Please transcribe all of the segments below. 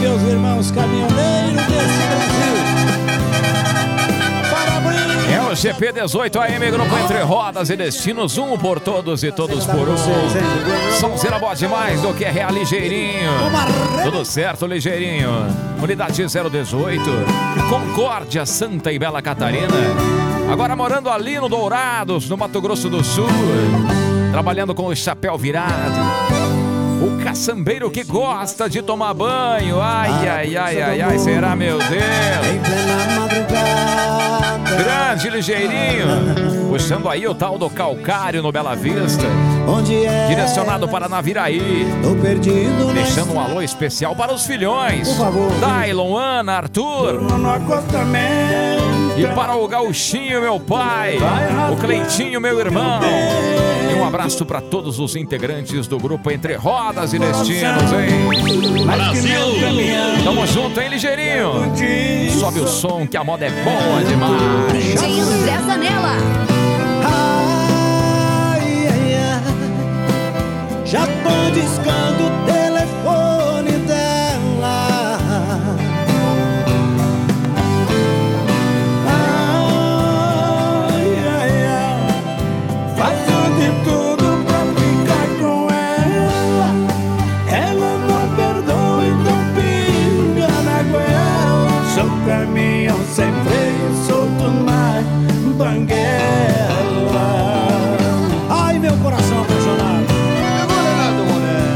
meus irmãos caminhoneiros desse Brasil. É o GP18 AM, Grupo Entre Rodas e Destinos, um por todos e todos por um. Sonzeira boa demais do que é real, ligeirinho. Tudo certo, ligeirinho. Unidade 018, Concórdia, Santa e Bela Catarina. Agora morando ali no Dourados, no Mato Grosso do Sul. Trabalhando com o chapéu virado. O caçambeiro que gosta de tomar banho. Ai, ai, ai, ai, ai, será, meu Deus? Grande, ligeirinho. Puxando aí o tal do Calcário no Bela Vista. Direcionado para Naviraí. Deixando um alô especial para os filhões. Dailon, Ana, Arthur. E para o Gauchinho, meu pai. O Cleitinho, meu irmão. E um abraço para todos os integrantes do grupo Entre Rodas e Destinos, hein? Brasil! Tamo junto, hein, ligeirinho? Sobe o som que a moda é boa demais. DJ André Zanella. Ai, ai, ai. Já tô discando o telefone dela. Ai, ai, ai. Faço de tudo pra ficar com ela. Ela não perdoa, então pinga na goela. Sou caminhão sem freio, solto na banguela. Ai, meu coração apaixonado. Mulherado, mulher.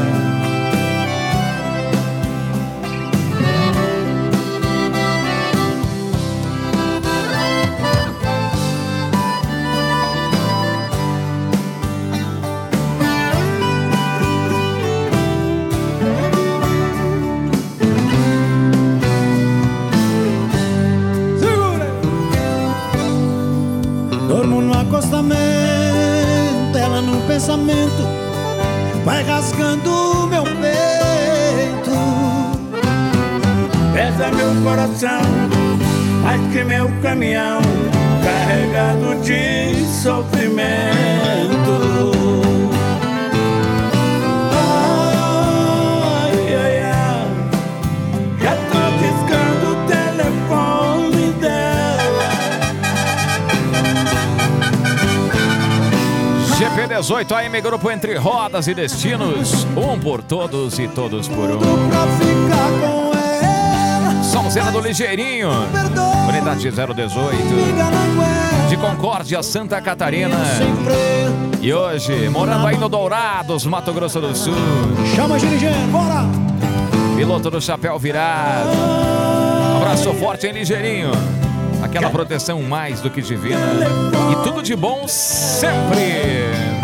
Segura. Dormo no acostamento, ela no pensamento vai rasgando meu peito. Pesa meu coração, mais que meu caminhão carregado de sofrimento. Ai, ai, ai. Já tô discando o telefone dela. GP18 AM, Grupo Entre Rodas e Destinos, um por todos e todos por um. Pra ficar com ela. Sonzeira do Ligeirinho, unidade 018, Liga na goela. de Concórdia, Santa Catarina. Sem freio. E hoje, morando aí no Dourados, Mato Grosso do Sul. Chama dirigente, bora! Piloto do chapéu virado. Abraço forte, hein, ligeirinho? Aquela proteção mais do que divina. E tudo de bom sempre.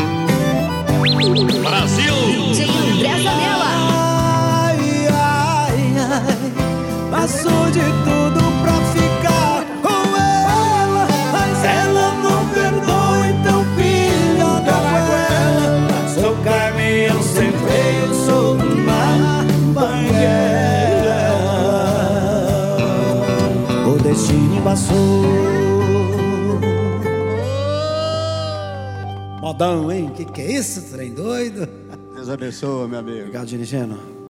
Brasil! DJ André Zanella. Ai, ai, ai. Passou de tudo pra ficar com ela. Mas ela não perdoa, então filha da goela. Sou caminhão sem freio, sou uma banguela. O destino embaçou. Modão, hein? Que é isso, trem doido? Deus abençoe, meu amigo. Obrigado, dirigendo.